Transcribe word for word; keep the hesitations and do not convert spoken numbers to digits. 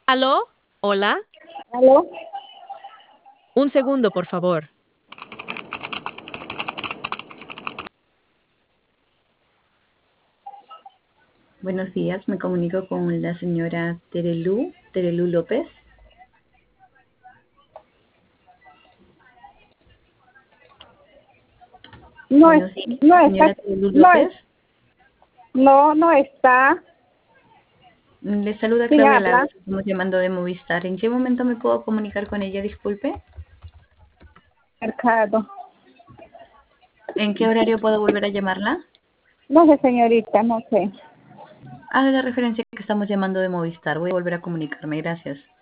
¿Aló? ¿Hola? ¿Aló? Un segundo, por favor. Buenos días, me comunico con la señora Terelú, Terelú López. No, es, Buenos días, no está, señora Terelú no es, López. no, no está. Le saluda ¿Quién Claudia habla? Lagos, estamos llamando de Movistar. ¿En qué momento me puedo comunicar con ella? Disculpe. Mercado. ¿En qué horario puedo volver a llamarla? No sé, señorita, no sé. Haga la referencia que estamos llamando de Movistar. Voy a volver a comunicarme. Gracias.